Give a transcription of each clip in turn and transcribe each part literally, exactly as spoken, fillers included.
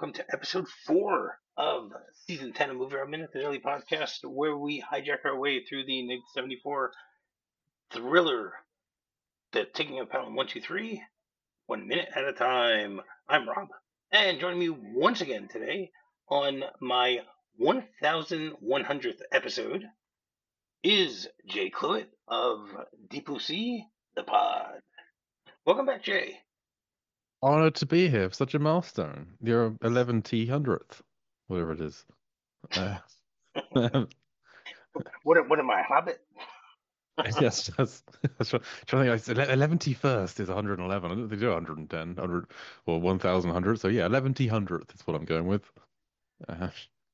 welcome to episode four of season ten of Movie Round Minute, the daily podcast where we hijack our way through the nineteen seventy-four thriller, The Taking of Pelham one two three, one minute at a time. I'm Rob, and joining me once again today on my one thousand one hundredth episode is Jay Cluett of Deep Blue Sea, the pod. Welcome back, Jay. Honored to be here for such a milestone. Your eleven T hundredth, whatever it is. Uh, What, what am I, a Hobbit? yes, that's, that's trying to think. Like, eleven T first is one hundred eleven. I don't think they do one hundred ten, one hundred, or one thousand one hundred. So yeah, eleven T hundredth is what I'm going with. Uh,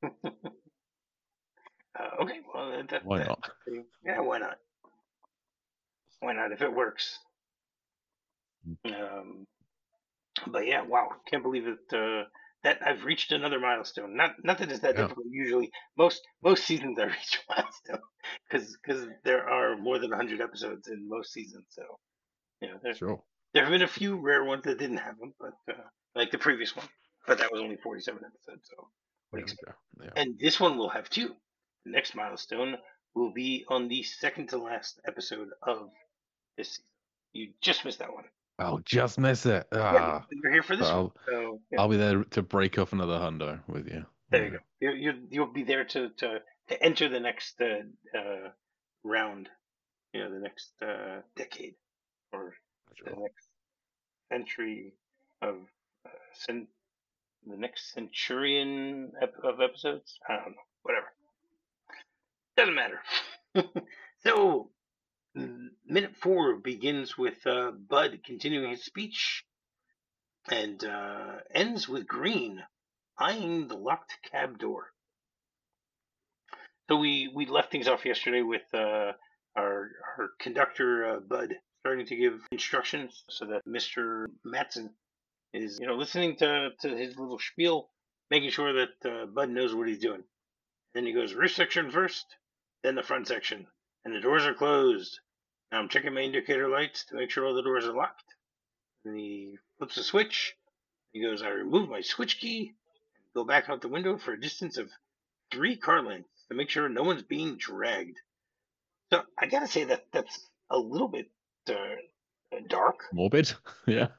Uh, okay, well, that, why that, not? yeah, why not? Why not if it works? Um, but yeah, wow, can't believe it. Uh, that I've reached another milestone. Not not that it's that Yeah, difficult. Usually, most most seasons I reach a milestone because because there are more than one hundred episodes in most seasons. So you know, there sure. there have been a few rare ones that didn't have them, but uh, like the previous one, but that was only forty-seven episodes. So what do you There we expect? go. Yeah. And this one will have two. The next milestone will be on the second to last episode of this season. You just missed that one. I'll just miss it. Yeah, Ah, but you're here for but this one. I'll So yeah, I'll be there to break off another hundo with you. there you Yeah, go. You you you'll be there to to, to enter the next uh, uh, round. You know, the next uh, decade or the sure. next century of uh, cen- the next centurion ep- of episodes. I don't know. Whatever. Doesn't matter. So mm, minute four begins with uh, Bud continuing his speech and uh, ends with Green eyeing the locked cab door. So we, we left things off yesterday with uh, our our conductor uh, Bud starting to give instructions so that Mister Matson is you know listening to, to his little spiel, making sure that uh, Bud knows what he's doing. Then he goes rear section first, then the front section, and the doors are closed. Now I'm checking my indicator lights to make sure all the doors are locked. And he flips a switch. He goes, I remove my switch key, go back out the window for a distance of three car lengths to make sure no one's being dragged. So I gotta say that that's a little bit uh, dark. Morbid. Yeah.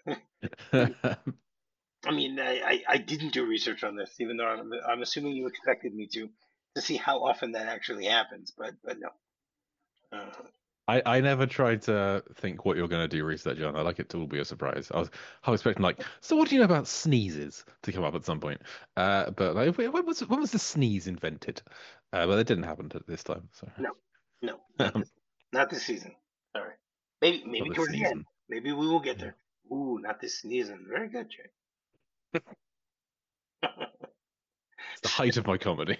I mean, I, I, I didn't do research on this, even though I'm, I'm assuming you expected me to, to see how often that actually happens, but but no. Uh, I, I never tried to think what you're going to do research on. I like it to all be a surprise. I was I was expecting like, so what do you know about sneezes to come up at some point? Uh, but like, when was when was the sneeze invented? Uh, but it didn't happen to this time. So no, no, not this, not this season. Sorry, maybe not maybe this towards the end. season. Maybe we will get Yeah, there. Ooh, not this sneezing. Very good, Jay. it's the height of my comedy.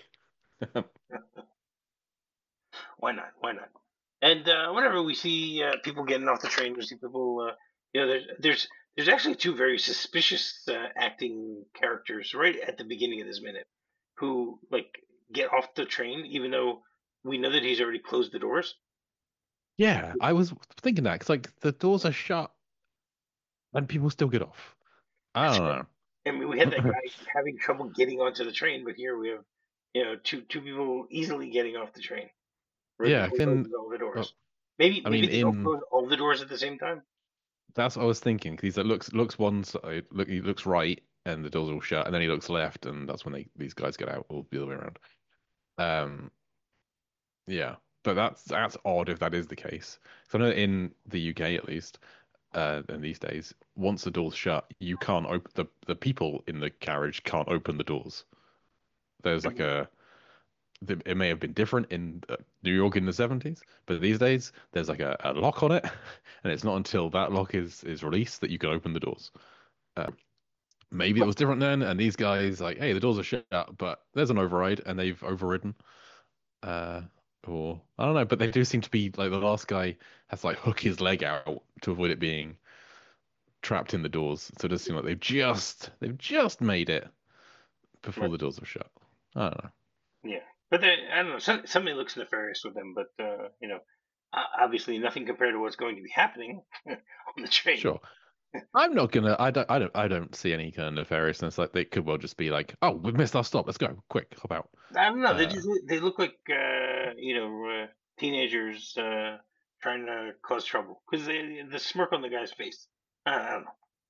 Why not? Why not? And uh, whenever we see uh, people getting off the train, we see people. Uh, you know, there's there's there's actually two very suspicious uh, acting characters right at the beginning of this minute, who like get off the train even though we know that he's already closed the doors. Yeah, I was thinking that because like the doors are shut and people still get off. I That's right. don't I mean, we had that know. guy having trouble getting onto the train, but here we have you know two two people easily getting off the train right Yeah, before he can closes all the well, doors. Maybe I maybe mean they don't in close all the doors at the same time. that's what I was thinking because he's like looks looks one side, look he looks right and the doors are all shut, and then he looks left and that's when they these guys get out, or the other way around. Um, yeah, but that's that's odd if that is the case. So I know in the U K at least, uh, in these days, once the doors shut, you can't open the the people in the carriage can't open the doors. There's like a it may have been different in uh, New York in the seventies, but these days there's like a, a lock on it, and it's not until that lock is is released that you can open the doors. Uh, maybe it was different then, and these guys like, hey, the doors are shut, but there's an override, and they've overridden. Uh, or I don't know, but they do seem to be like the last guy has to like hook his leg out to avoid it being trapped in the doors. So it does seem like they've just they've just made it before Right. the doors are shut. I don't know. Yeah, but they, I don't know. Some, something looks nefarious with them, but uh, you know, o- obviously nothing compared to what's going to be happening on the train. Sure. I'm not gonna. I don't. I don't. I don't see any kind of nefariousness. Like they could well just be like, "Oh, we've missed our stop. Let's go quick. Hop out." I don't know. They Uh, just they look like uh, you know uh, teenagers uh, trying to cause trouble because the smirk on the guy's face. I, I don't know.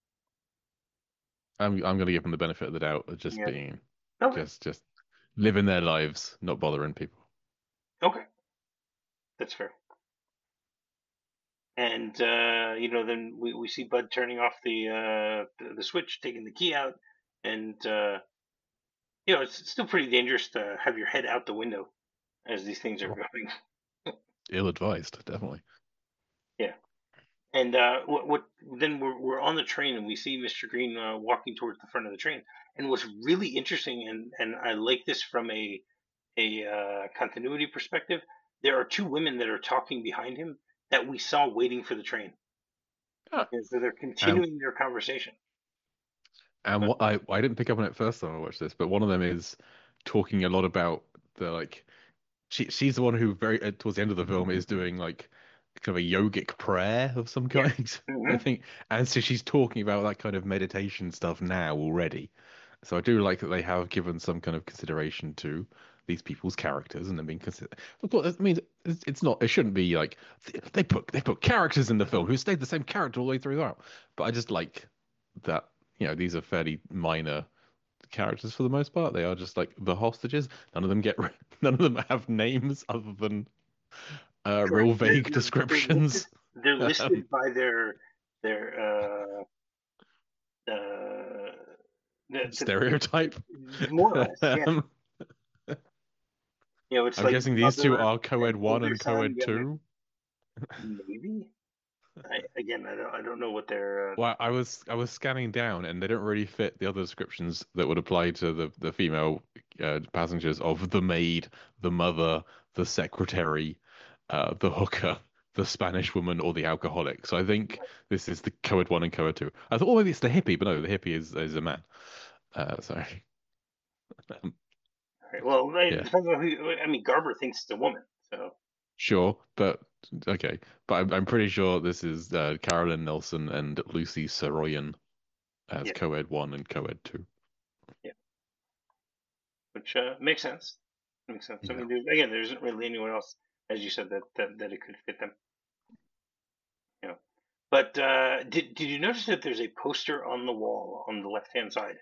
I'm. I'm gonna give them the benefit of the doubt of just Yeah. being, Okay. just, just living their lives, not bothering people. Okay. That's fair. And uh, you know, then we, we see Bud turning off the, uh, the the switch, taking the key out, and uh, you know, it's still pretty dangerous to have your head out the window as these things are Oh, going. ill-advised, definitely. Yeah. And uh, what, what then we're we're on the train and we see Mister Green uh, walking towards the front of the train. And what's really interesting, and and I like this from a a uh, continuity perspective, there are two women that are talking behind him that we saw waiting for the train, Ah. and so they're And continuing their conversation. and what I I didn't pick up on it first time I watched this, but one of them is talking a lot about the like she she's the one who very uh, towards the end of the film is doing like kind of a yogic prayer of some Yeah. kind, I Hmm. think. And so she's talking about that kind of meditation stuff now already. So I do like that they have given some kind of consideration to these people's characters and them being considered. I mean, it's it's not. It shouldn't be like they put they put characters in the film who stayed the same character all the way throughout. But I just like that. You know, these are fairly minor characters for the most part. They are just like the hostages. None of them get none of them have names other than uh, Correct. real They're, vague they're, they're listed. descriptions. They're Um, listed by their their uh, uh, the, the, stereotype. the, more or less. Yeah. Um, You know, it's I'm like guessing these two mother are co-ed and one older and son. co-ed Yeah, like two. maybe. I, again, I don't I don't know what their uh, Well, I was I was scanning down, and they don't really fit the other descriptions that would apply to the the female uh, passengers of the maid, the mother, the secretary, uh, the hooker, the Spanish woman, or the alcoholic. So I think this is the co-ed one and co-ed two. I thought, oh, maybe it's the hippie, but no, the hippie is is a man. Uh, sorry. Um, right. Well, it yeah, depends on who. I mean, Garber thinks it's a woman, so sure, but okay. But I'm I'm pretty sure this is uh, Carolyn Nelson and Lucy Saroyan as yeah, co-ed one and co-ed two. yeah, which uh, makes sense. Makes sense. I Yeah. mean, there's, again, there isn't really anyone else, as you said, that that, that it could fit them. You know, but uh, did did you notice that there's a poster on the wall on the left hand side?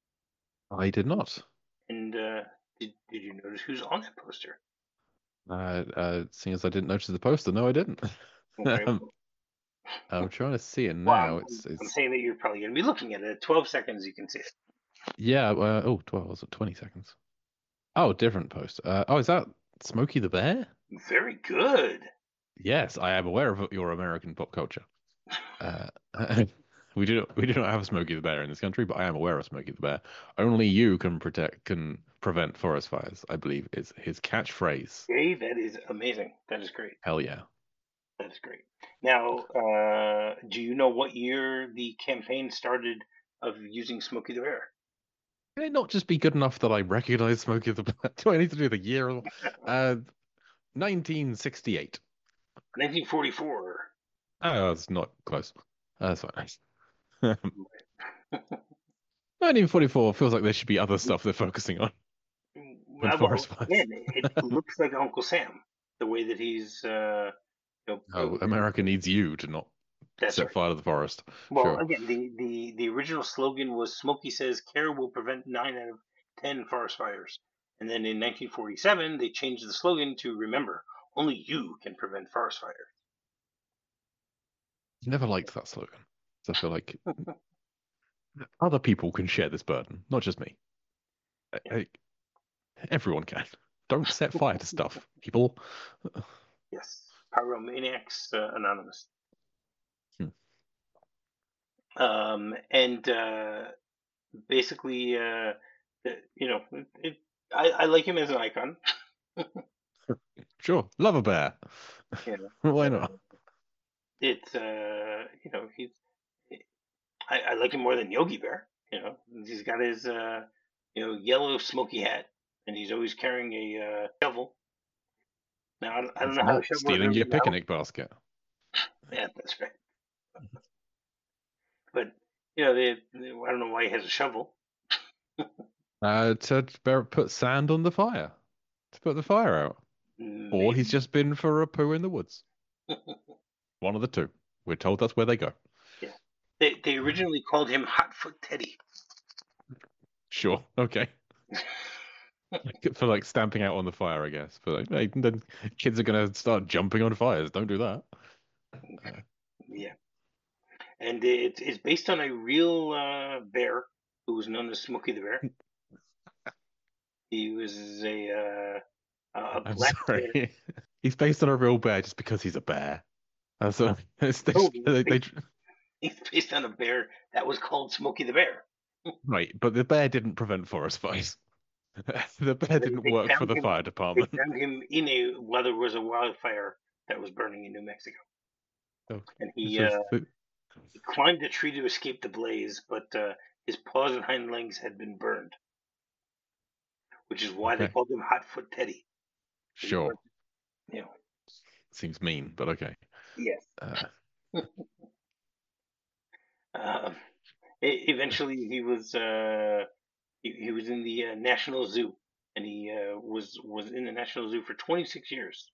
I did not. And uh, did did you notice who's on that poster? Uh, uh, seeing as I didn't notice the poster, no, I didn't. Okay. Um, I'm trying to see it Well, now. I'm, I'm It's I'm it's saying that you're probably going to be looking at it. At twelve seconds, you can see it. yeah. Uh, oh, twelve was it twenty seconds? Oh, different post. Uh, oh, is that Smokey the Bear? Very good. Yes, I am aware of your American pop culture. Uh, we do not we do not have Smokey the Bear in this country, but I am aware of Smokey the Bear. Only you can protect can prevent forest fires, I believe is his catchphrase. Okay, that is amazing. That is great. Hell yeah. That is great. Now, uh, do you know what year the campaign started of using Smokey the Bear? Can it not just be good enough that I recognize Smokey the Bear? Do I need to do the year? Uh, nineteen sixty-eight. nineteen forty-four. Oh, that's not close. Uh, That's fine. nineteen forty-four feels like there should be other stuff they're focusing on than Well, forest well, fires. again, it looks like Uncle Sam, the way that he's, uh, you Oh, know, America needs you to not that's set right. fire to the forest. Well, Sure. again, the, the, the original slogan was Smokey says care will prevent nine out of ten forest fires. And then in nineteen forty-seven, they changed the slogan to remember, only you can prevent forest fires. Never liked that slogan. So I feel like other people can share this burden, not just me. I, Yeah. I, everyone can. Don't set fire to stuff, people. Yes. Pyromaniacs uh, Anonymous. Hmm. Um, and uh, basically, uh, the- you know, it, it, I, I like him as an icon. Sure. Love a bear. You know, Why uh, not? it's uh, you know he's I, I like him more than Yogi Bear. You know, he's got his uh, you know yellow smoky hat, and he's always carrying a uh, shovel. Now I don't, I don't It's know how the not shovel is stealing ever your metal. picnic basket. Yeah, that's right. but you know, they, they, I don't know why he has a shovel. Uh, to bear- put sand on the fire to put the fire out, or he's Maybe. just been for a poo in the woods. One of the two. We're told that's where they go. Yeah. They they originally called him Hotfoot Teddy. Sure. Okay. For like stamping out on the fire, I guess. But like, hey, then kids are gonna start jumping on fires. Don't do that. Uh, Yeah. And it, it's based on a real uh, bear who was known as Smokey the Bear. He was a uh, a I'm black bear. sorry. He's based on a real bear just because he's a bear. That's what, it's, they, No, he's they, they, based, he's based on a bear that was called Smokey the Bear. right, but the bear didn't prevent forest fires. The bear They, didn't they work for found the him. fire They department. found him in a while there was a wildfire that was burning in New Mexico, So and it's he uh, just that- he climbed a tree to escape the blaze, but uh, his paws and hind legs had been burned, which is why they okay, called him Hotfoot Teddy. He sure. burnt, you know. Seems mean, but okay. Yes. Uh, Um, e- eventually, he was uh, he, he was in the uh, National Zoo, and he uh, was was in the National Zoo for twenty-six years,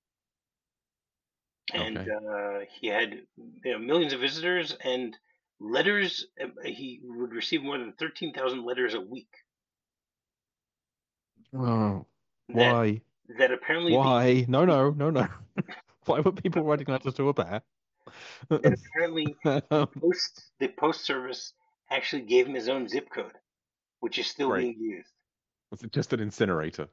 and okay. uh, he had you know, millions of visitors and letters. uh, He would receive more than thirteen thousand letters a week. Oh, That why? that apparently the Why? No, no, no, no. Why were people writing letters to a bear? that apparently the post the post service actually gave him his own zip code, which is still Great. being used. Was it just an incinerator?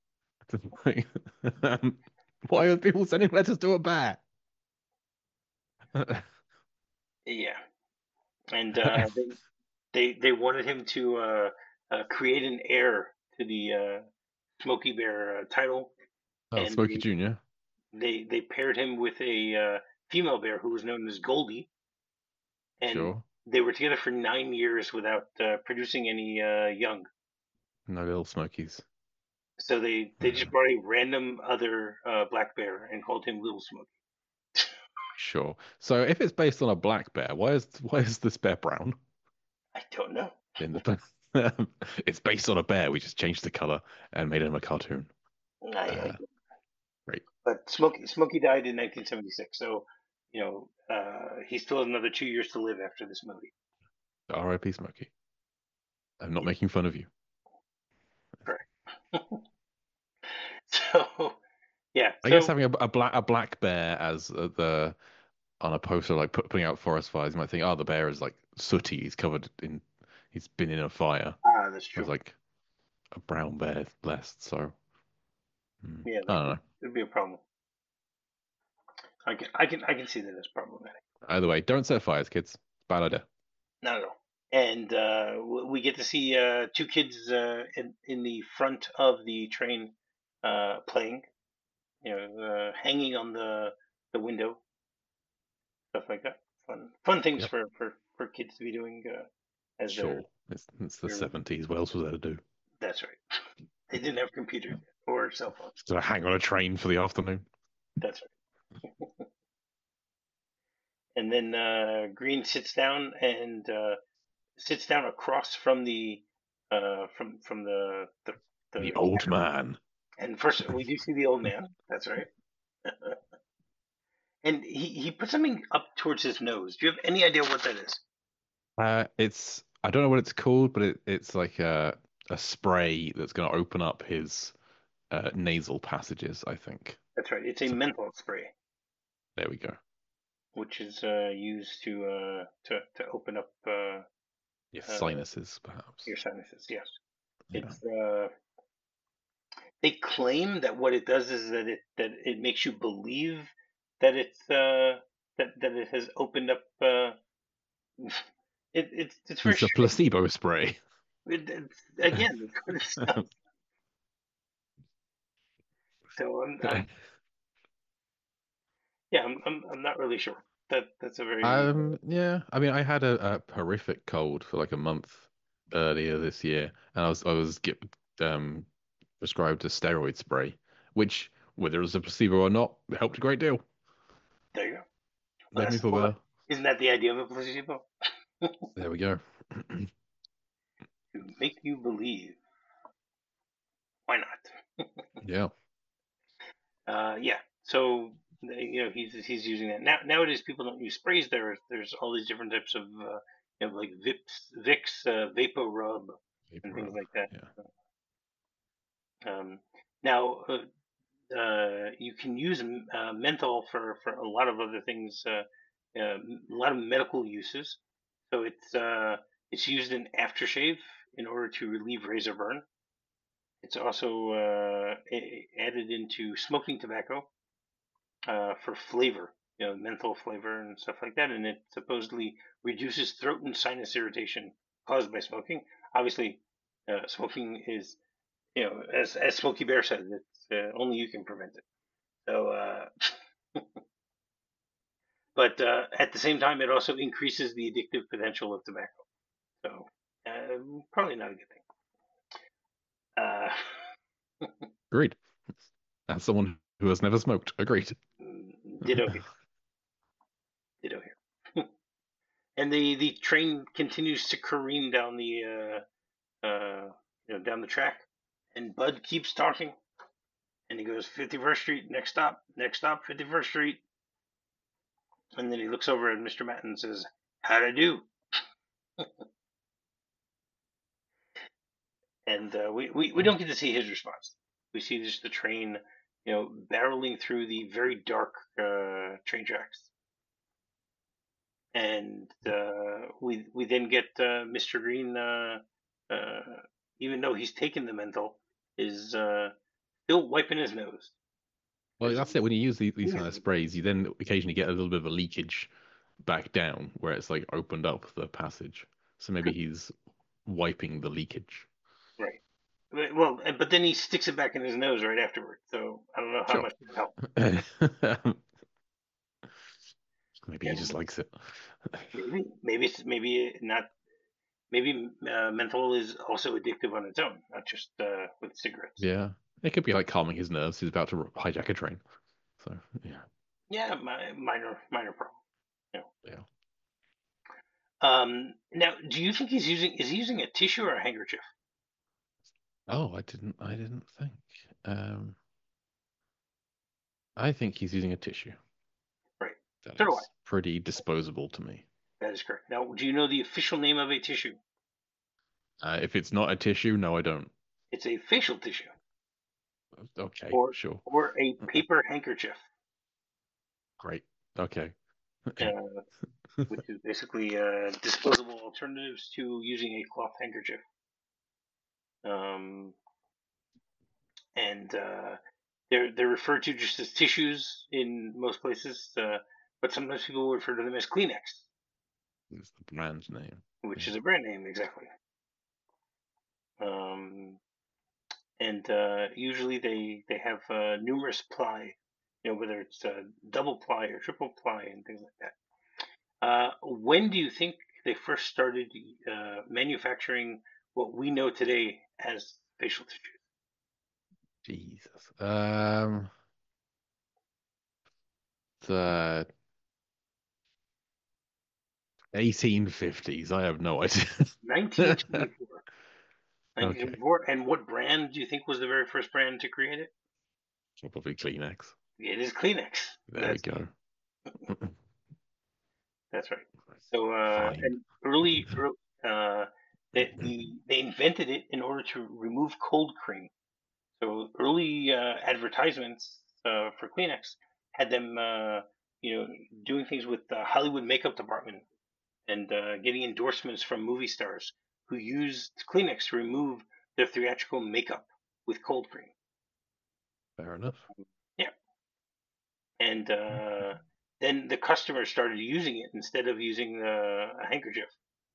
Um, why are people sending letters to a bear? Yeah, and uh, they they they wanted him to uh, uh, create an heir to the uh, Smokey Bear uh, title, Oh, and Smokey they Junior they they paired him with a uh, female bear who was known as Goldie, and Sure. they were together for nine years without uh, producing any uh, young. No little Smokies. So they they just Uh, brought a random other uh, black bear and called him Little Smokey. sure. So if it's based on a black bear, why is why is this bear brown I don't know. in the it's based on a bear. We just changed the color and made him a cartoon. I, I, Uh, great. but Smokey Smokey died in nineteen seventy-six, so you know uh, he still has another two years to live after this movie. R I P Smokey. I'm not Yeah, making fun of you. correct. So yeah, I guess so having a, a black a black bear as uh, the on a poster like put, putting out forest fires, you might think, oh, the bear is like sooty. He's covered in, he's been in a fire. ah, that's Whereas true. like a brown bear less. So hmm, Yeah, I that don't could, know. could be a problem. I can I can I can see that as problematic. Either way, don't set fires, kids. Bad idea. Not at all. And uh, we get to see uh, two kids uh, in in the front of the train uh, playing, you know, uh, hanging on the the window, stuff like that. Fun fun things Yep. for for for kids to be doing uh, as they're. Sure. It's it's the they're seventies. What else was there to do? That's right. They didn't have computers or cell phones. Just to hang on a train for the afternoon. That's right. And then uh, Green sits down and uh, sits down across from the uh, from from the the, The the old man. and first we do see the old man. That's right. And he, he put something up towards his nose. Do you have any idea what that is? Uh, it's I don't know what it's called, but it, it's like a a spray that's going to open up his uh, nasal passages. I think. That's right. It's a So menthol spray, there we go. which is uh, used to uh, to to open up uh, Yes, uh, sinuses perhaps. your sinuses. Yes, Yeah. it's. Uh, they claim that what it does is that it that it makes you believe that it's uh, that that it has opened up. Uh, it, it's it's very It's a strange. placebo spray. It, it's, again, it's kind of stuff. So I'm, I'm yeah, I'm, I'm I'm not really sure. That that's a very Um, yeah. I mean, I had a, a horrific cold for like a month earlier this year, and I was I was get, um prescribed a steroid spray, which, whether it was a placebo or not, helped a great deal. there you go. Well, Made me that's feel well, better. isn't that the idea of a placebo? There we go. To make you believe. Why not? Yeah. Uh, yeah. So you know he's he's using that now. Nowadays, people don't use sprays. There's there's all these different types of uh, you know like Vips, Vicks, uh, Vapor Rub, and Vapor things rub. like that. Yeah. Um, now uh, uh, you can use uh, menthol for for a lot of other things. Uh, uh, a lot of medical uses. So it's uh, it's used in aftershave in order to relieve razor burn. It's also uh, a- added into smoking tobacco uh, for flavor, you know, menthol flavor and stuff like that. And it supposedly reduces throat and sinus irritation caused by smoking. Obviously, uh, smoking is, you know, as as Smokey Bear said, it's uh, only you can prevent it. So, uh, but uh, at the same time, it also increases the addictive potential of tobacco. So, uh, probably not a good thing. Uh, Agreed. As someone who has never smoked, agreed. ditto here. Ditto here. And the the train continues to careen down the uh, uh, you know down the track, and Bud keeps talking, and he goes fifty-first Street, next stop, next stop, fifty-first Street, and then he looks over at Mister Matt and says, "How'd I do?" And uh, we, we we don't get to see his response. We see just the train, you know, barreling through the very dark uh, train tracks, and uh, we we then get uh, Mister Green, uh, uh, even though he's taken the menthol, is uh, still wiping his nose. Well, that's it. When you use these, these kind of sprays, you then occasionally get a little bit of a leakage back down where it's like opened up the passage. So maybe he's wiping the leakage. Right. Well, but then he sticks it back in his nose right afterward. So I don't know how Sure. much it helped. Maybe Yeah, he just likes it. maybe, maybe it's maybe not. Maybe uh, menthol is also addictive on its own, not just uh, with cigarettes. Yeah. It could be like calming his nerves. He's about to hijack a train. So, yeah. Yeah, mi- minor minor problem. You Yeah. know. Um, now, do you think he's using is he using a tissue or a handkerchief? Oh, I didn't I didn't think. Um I think he's using a tissue. Right. That So do I. is pretty disposable to me. That is correct. Now, do you know the official name of a tissue? Uh, if it's not a tissue, no, I don't. It's a facial tissue, Okay, or sure. or a paper handkerchief, Great. Okay. uh, which is basically uh, disposable alternatives to using a cloth handkerchief. Um, and uh, they're they're referred to just as tissues in most places, uh, but sometimes people refer to them as Kleenex, It's the brand name. which Yeah. is a brand name exactly. Um, and uh, usually they they have uh, numerous ply, you know, whether it's uh, double ply or triple ply and things like that. Uh, when do you think they first started uh, manufacturing what we know today as facial tissues? Jesus. Um, the eighteen fifties. I have no idea. nineteen twenty-four. Okay. nineteen twenty-four. And what brand do you think was the very first brand to create it? Probably Kleenex. It is Kleenex. There we That's go. that's right. So uh, Fine. and early, early uh, they, the they invented it in order to remove cold cream. So early uh, advertisements uh, for Kleenex had them, uh, you know, doing things with the Hollywood makeup department and uh, getting endorsements from movie stars who used Kleenex to remove their theatrical makeup with cold cream. Fair enough. Yeah, and uh, then the customers started using it instead of using uh, a handkerchief.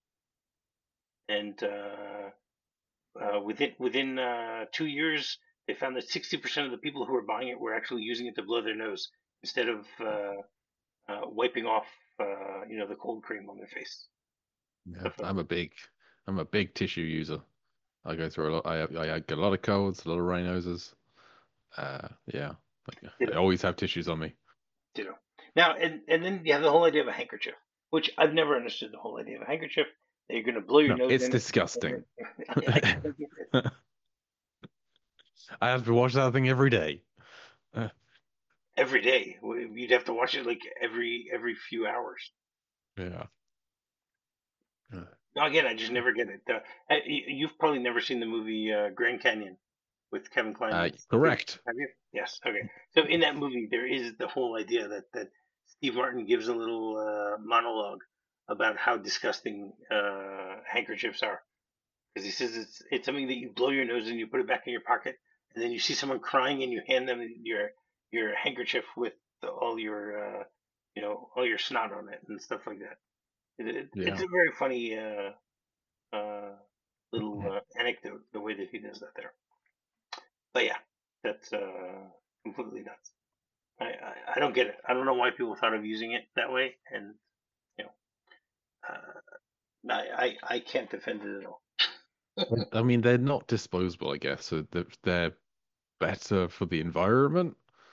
And uh, uh, within within uh, two years, they found that sixty percent of the people who were buying it were actually using it to blow their nose instead of uh, uh, wiping off, uh, you know, the cold cream on their face. Yeah, Stuff like I'm a that. big, I'm a big tissue user. I go through a lot. I I get a lot of colds, a lot of runny noses. Uh, yeah, like, I Ditto, always have tissues on me. ditto. Now, and and then you have the whole idea of a handkerchief. which I've never understood the whole idea of a handkerchief. That you're going to blow your No, nose it's in it. disgusting. I, I can't get it. I have to wash that thing every day. Uh, Every day. You'd have to watch it like every every few hours. yeah. Uh, No, again, I just never get it. Uh, I- you- you've probably never seen the movie uh, Grand Canyon with Kevin Kline uh, and Steve Martin, correct. have you? Yes. Okay. So in that movie, there is the whole idea that that Steve Martin gives a little uh, monologue about how disgusting uh, handkerchiefs are, because he says it's it's something that you blow your nose and you put it back in your pocket, and then you see someone crying and you hand them your your handkerchief with all your uh, you know all your snot on it and stuff like that. It, it, it's Yeah. a very funny uh, uh, little uh, anecdote the way that he does that there. But yeah, that's uh, completely nuts. I, I I don't get it. I don't know why people thought of using it that way, and you know, uh, I, I I can't defend it at all. I mean, they're not disposable, I guess, so they're, they're better for the environment.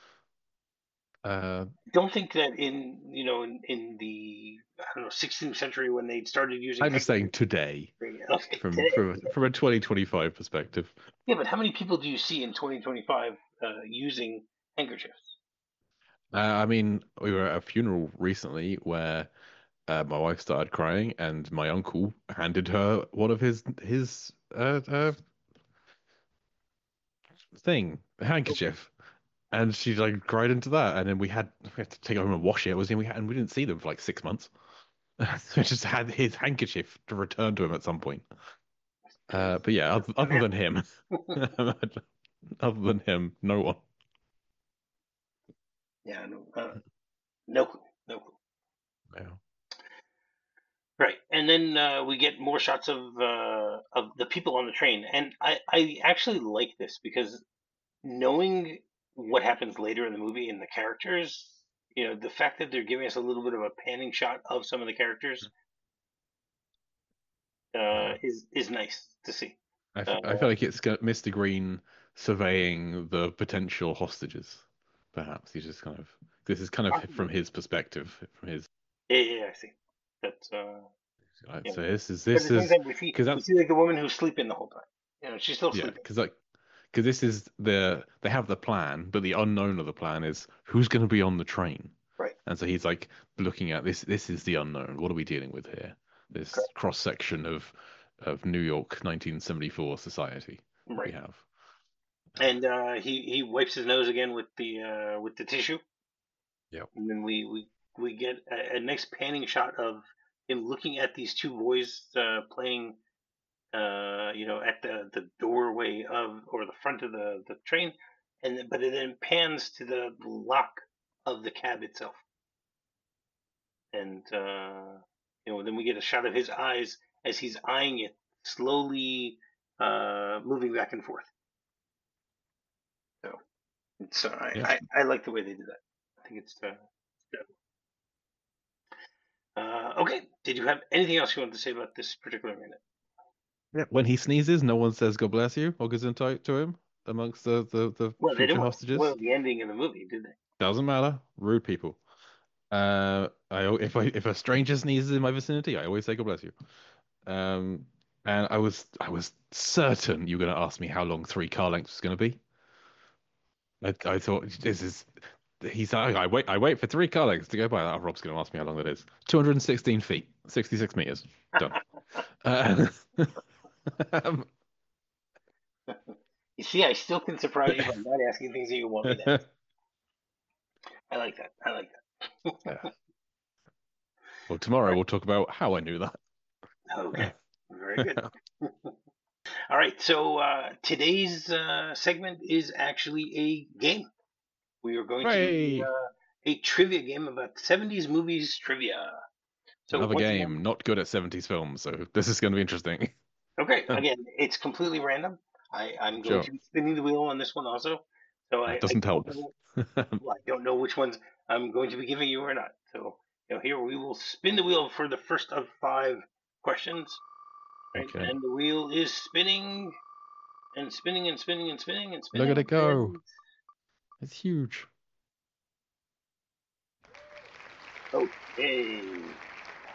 Uh, Don't think that in you know in, in the I don't know sixteenth century when they started using I'm just saying handkerchiefs. today, Okay, from today. from from a twenty twenty-five perspective. Yeah, but how many people do you see in twenty twenty-five uh, using handkerchiefs? Uh, I mean, we were at a funeral recently where uh, my wife started crying, and my uncle handed her one of his his uh, uh thing, a handkerchief, and she like cried into that, and then we had we had to take it home and wash it. It was in we had, and we didn't see them for like six months. So I just had his handkerchief to return to him at some point. Uh, but yeah, other, other than him, other than him, no one. Yeah, no, uh, no clue, no clue. Yeah. Right, and then uh, we get more shots of uh, of the people on the train, and I I actually like this because knowing what happens later in the movie and the characters, you know, the fact that they're giving us a little bit of a panning shot of some of the characters uh, Yeah. is is nice to see. I, f Uh, I feel like it's got mister Green surveying the potential hostages. Perhaps he's just kind of this is kind of from possibly. his perspective, from his. Yeah, yeah, yeah, I see. That's uh, Right, yeah. so this is But at this the same is time, we see because we that's see like the woman who's sleeping the whole time. You know, she's still yeah sleeping. because like because this is the they have the plan, but the unknown of the plan is who's going to be on the train. Right. And so he's like looking at this. This is the unknown. What are we dealing with here? This Correct. cross section of of New York nineteen seventy-four society that we Right. have. And uh, he he wipes his nose again with the uh, with the tissue, Yep. and then we we we get a, a nice panning shot of him looking at these two boys uh, playing, uh, you know, at the the doorway of or the front of the the train, and then, but it then pans to the lock of the cab itself, and uh, you know, then we get a shot of his eyes as he's eyeing it, slowly uh, moving back and forth. So it's uh, I, Yeah. I I like the way they did that. I think it's uh, Uh, okay. Did you have anything else you wanted to say about this particular minute? Yeah. When he sneezes, no one says "God bless you" or gesundheit to him amongst the the, the Well, they didn't future want to spoil hostages. the ending of the movie, did they? Doesn't matter. Rude people. Uh, I al- if I if a stranger sneezes in my vicinity, I always say "God bless you." Um, and I was I was certain you were going to ask me how long three car lengths was going to be. I I thought this is he's I, I wait I wait for three car lengths to go by. Oh, Rob's going to ask me how long that is. two hundred sixteen feet, sixty-six meters. Done. Uh, um, You see, I still can surprise you by not asking things that you want me to ask. I like that. I like yeah. Well, tomorrow we'll talk about how I knew that. that. Okay. Very good. All right. So uh, today's uh, segment is actually a game. We are going to do Hooray! uh, a trivia game about seventies movies trivia. So Another once again, game, not good at seventies films, so this is going to be interesting. okay, again, it's completely random. I, I'm going Sure. to be spinning the wheel on this one also. So I, That I doesn't don't help. know well, I don't know which ones I'm going to be giving you or not. So you know, here we will spin the wheel for the first of five questions. Right? Okay. And the wheel is spinning and spinning and spinning and spinning and Look at spinning. it go. And It's huge. okay.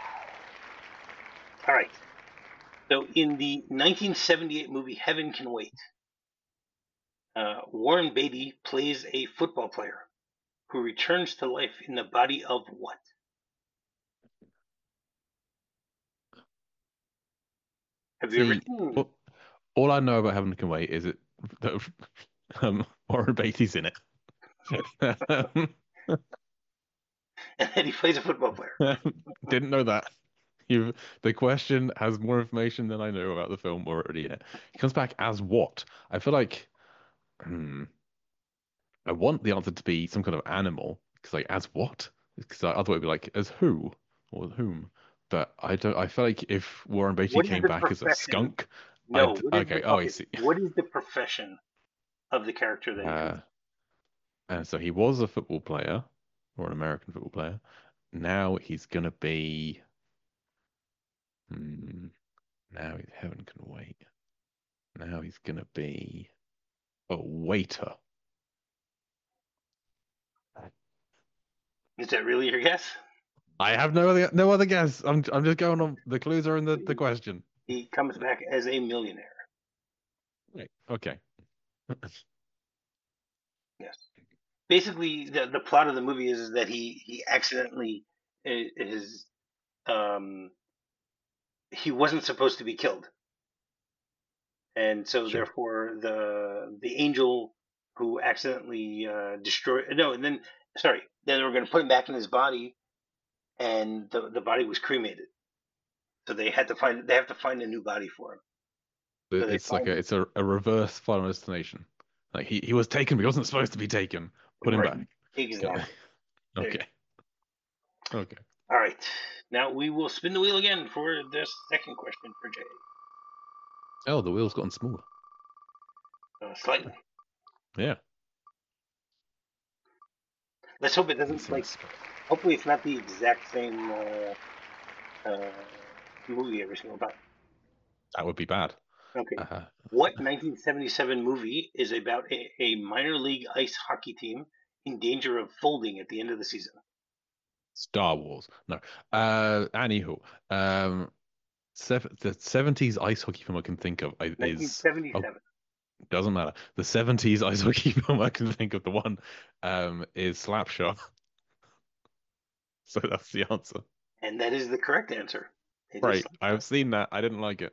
All right. So in the nineteen seventy-eight movie Heaven Can Wait, uh, Warren Beatty plays a football player who returns to life in the body of what? Have you ever See, seen? all, all I know about Heaven Can Wait is it that um, Warren Beatty's in it. And that he plays a football player. Didn't know that. You, the question has more information than I know about the film already in it. He comes back as what? I feel like, hmm, I want the answer to be some kind of animal. Because like, as what? Because I, I thought it'd be like, as who or whom. But I don't. I feel like if Warren Beatty What is came the back as a profession? skunk, No. I'd What is the okay. Oh, I okay? see. What is the profession of the character that he comes? Uh, and so he was a football player or an American football player. Now he's gonna be. Hmm, now he's heaven can wait. Now he's gonna be a waiter. Is that really your guess? I have no other no other guess. I'm I'm just going on the clues are in the, the question. He comes back as a millionaire. Right. Okay. Yes. Basically, the the plot of the movie is, is that he he accidentally i- is um he wasn't supposed to be killed, and so Sure. therefore the the angel who accidentally uh, destroyed no, and then sorry, then they were going to put him back in his body, and the the body was cremated, so they had to find they have to find a new body for him. So they It's like find a it's a, a reverse Final Destination. Like he, he was taken, but he wasn't supposed to be taken. Put him right back. Okay. exactly. There you Okay. Okay. go. All right, now we will spin the wheel again for the second question for Jay. Oh, the wheel's gotten smaller. Uh, slightly. Yeah. Let's hope it You can doesn't see the like. strap. Hopefully, it's not the exact same uh, uh, movie every single time. That would be bad. Okay. Uh, What nineteen seventy-seven movie is about a, a minor league ice hockey team in danger of folding at the end of the season? Star Wars. No. Uh, anywho, um, sev the seventies ice hockey film I can think of I- is oh, nineteen seventy-seven. doesn't matter. The seventies ice hockey film I can think of the one um is Slapshot. So that's the answer. And that is the correct answer. It is Right. I've Slapshot. seen that. I didn't like it.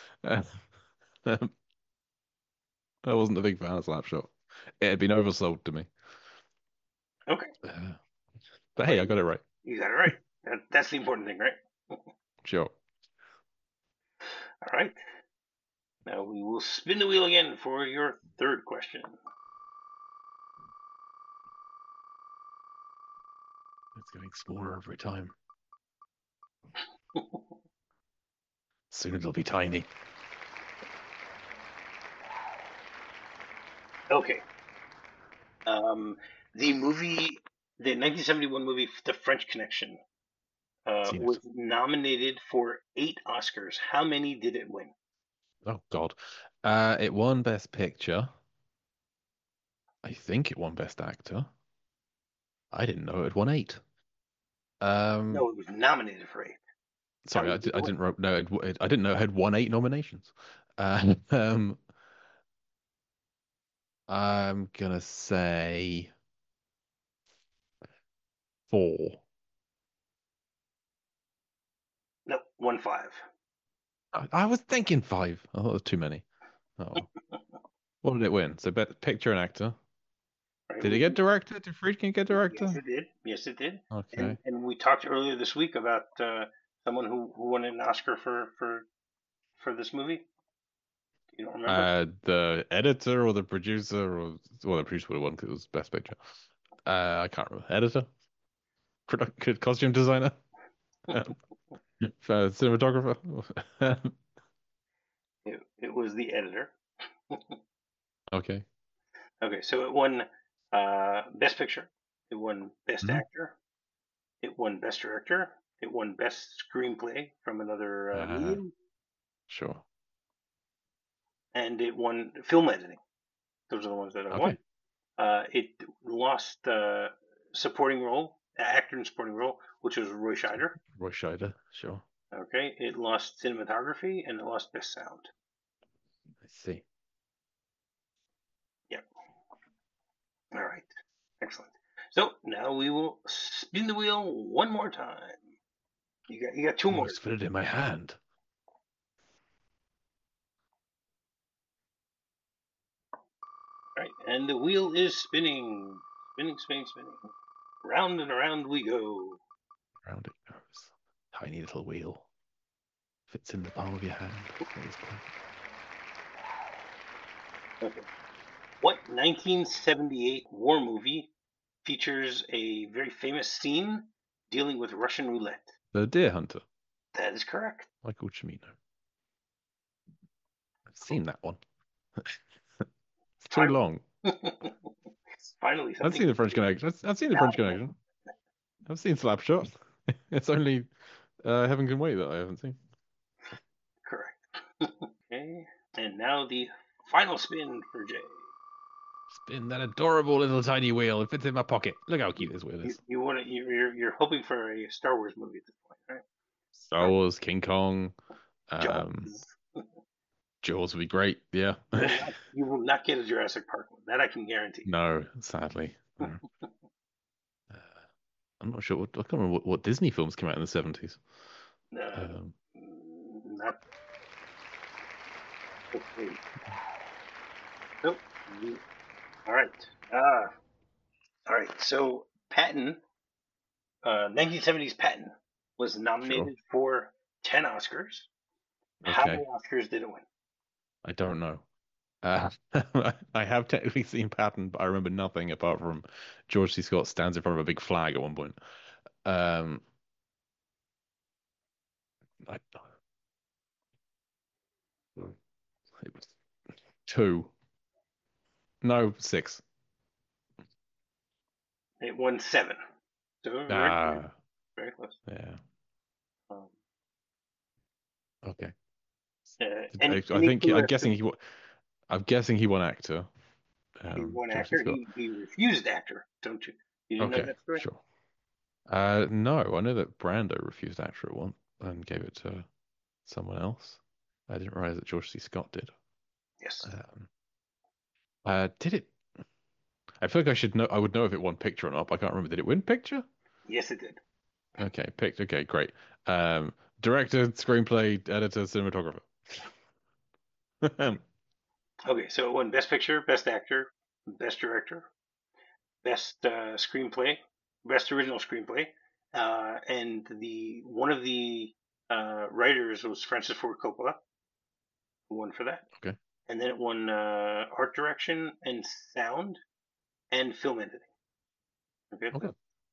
I wasn't a big fan of Slapshot. It had been oversold to me. Okay. Uh, but Well, hey, I you, got it right. you got it right. That, that's the important thing, right? Sure. All right. Now we will spin the wheel again for your third question. It's getting smaller every time. Soon it'll be tiny. Okay. Um, the movie, the nineteen seventy-one movie, The French Connection, uh, Seen was it. nominated for eight Oscars. How many did it win? Oh God. Uh, it won Best Picture. I think it won Best Actor. I didn't know it won eight. Um, No, it was nominated for eight. How sorry, many I, di- did it I win? didn't ro- know it, it. I didn't know it had won eight nominations. Uh, um, I'm gonna say four. No, won five. I, I was thinking five. I thought it was too many. Oh, what did it win? So, Best Picture and Actor. Right? Did it We, get Director? Did Friedkin get yes, Director? it did. Yes, it did. And Okay. and we talked earlier this week about uh, someone who, who won an Oscar for, for for this movie. You don't remember? Uh, the editor or the producer or well, the producer would have won because it was Best Picture. Uh, I can't remember. Editor, Produ- costume designer, um, uh, cinematographer. It, it was the editor. Okay. Okay, so it won uh, Best Picture. It won Best Hmm. Actor. It won Best Director. It won Best Screenplay from another uh, Uh, medium, sure. and it won Film Editing. Those are the ones that it won. Okay. Uh, it lost uh, supporting role, actor in supporting role, which was Roy Scheider. Roy Scheider. Sure. Okay, it lost cinematography and it lost best sound. I see. Yep. All right. Excellent. So now we will spin the wheel one more time. You got you got two more. Almost fit it in my hand. All right, and the wheel is spinning, spinning, spinning, spinning. Round and around we go. Round it goes. Tiny little wheel. Fits in the palm of your hand. Okay. What nineteen seventy-eight war movie features a very famous scene dealing with Russian roulette? The Deer Hunter. That is correct. Michael Cimino. I've seen that one. It's too long. Finally, something. I've seen the French Connection. I've, I've seen the French Connection. I've seen Slapshot. It's only uh, Heaven Can Wait that I haven't seen. Correct. Okay, and now the final spin for Jay. Spin that adorable little tiny wheel. It fits in my pocket. Look how cute this wheel You, is. you want to? You're you're hoping for a Star Wars movie at this point, right? Star Wars, King Kong, um, Jaws. Jaws would be great. Yeah. You will, not, you will not get a Jurassic Park one. That I can guarantee. No, sadly. No. uh, I'm not sure. What, I can't remember what, what Disney films came out in the seventies. Uh, Um, not. Okay. Nope. All right. Uh, all right. So Patton, uh, nineteen seventies Patton was nominated sure. for ten Oscars. Okay. How many Oscars did it win? I don't know. Uh, I have technically seen Patton, but I remember nothing apart from George C. Scott stands in front of a big flag at one point. Um, I, it was two. No, six. It won seven. So very, Ah, very close. yeah. Um, Okay. uh, I, any, I any think he, I'm guessing he. wa- I'm guessing he won actor. he Um, won George C. actor. Scott. He, he refused actor. Don't you? You didn't know Okay, that story? sure. Uh, no, I know that Brando refused actor at one and gave it to someone else. I didn't realize that George C. Scott did. Yes. Um, uh, did it? I feel like I should know. I would know if it won picture or not. But I can't remember. Did it win picture? Yes, it did. Okay, picked. Okay, great. Um, director, screenplay, editor, cinematographer. Okay, so it won Best Picture, Best Actor, Best Director, Best uh, Screenplay, Best Original Screenplay, uh, and the one of the uh, writers was Francis Ford Coppola, who won for that. Okay. And then it won uh, art direction and sound and film editing. Okay, Okay.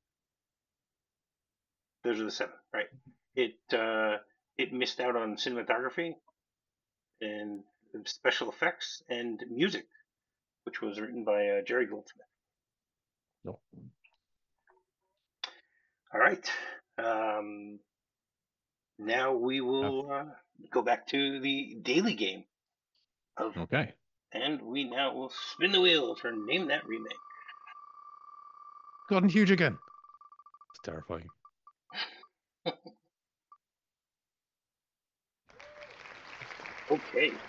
those are the seven, right? It uh, it missed out on cinematography and special effects and music, which was written by uh, Jerry Goldsmith. No. All right. Um, now we will uh, go back to the daily game of, Okay. and we now will spin the wheel for name that remake. Gordon Huge again. It's terrifying. Okay.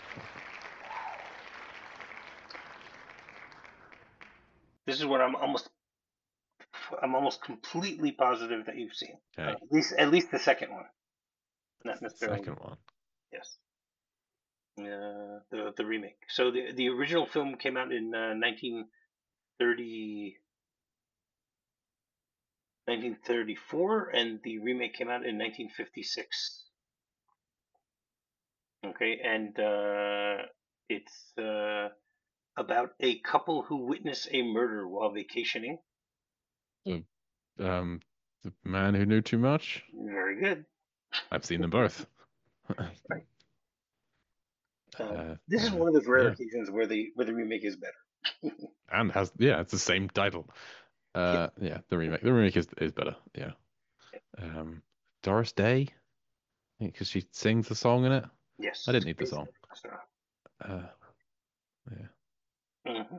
This is what I'm almost I'm almost completely positive that you've seen. Uh, Okay. at least at least the second one, not The necessarily. second one. Yes. Uh, the the remake. So the the original film came out in uh, nineteen thirty, nineteen thirty-four, and the remake came out in nineteen fifty-six. Okay, and uh, it's uh, about a couple who witness a murder while vacationing. The, um, the man who knew too much. Very good. I've seen them both. Right. Uh, Uh, this is uh, one of those rare yeah, occasions where the where the remake is better. and has yeah, it's the same title. Yeah. Uh, yeah, the remake. The remake is is better. Yeah. Um, Doris Day, because she sings the song in it. Yes. I didn't need the song. So, Uh, yeah. mm-hmm.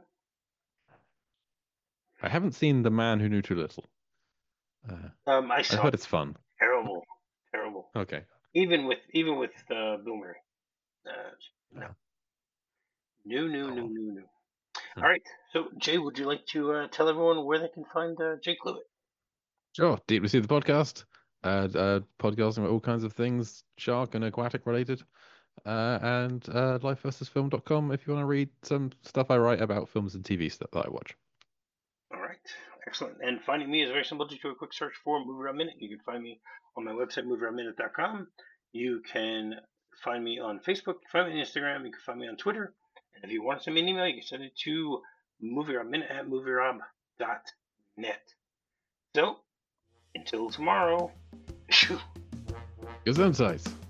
I haven't seen The Man Who Knew Too Little. Uh, um, I I saw heard it. it's fun. Terrible, terrible. Okay. Even with even with uh, Bill Murray. Uh, no. No, no, no, Oh. no, no. Hmm. All right. So, Jay, would you like to uh, tell everyone where they can find uh, Jake Lewitt? Sure. Deeply Sea the podcast. Uh, uh, podcasting about all kinds of things, shark and aquatic related. Uh, and uh, life versus film dot com if you want to read some stuff I write about films and T V stuff that I watch. All right. Excellent. And finding me is very simple. Just do a quick search for Movie Round Minute. You can find me on my website, movie round minute dot com. You can find me on Facebook. You can find me on Instagram. You can find me on Twitter. And if you want to send me an email, you can send it to movieroundminute at movierob dot net. So, until tomorrow. Gesundheit.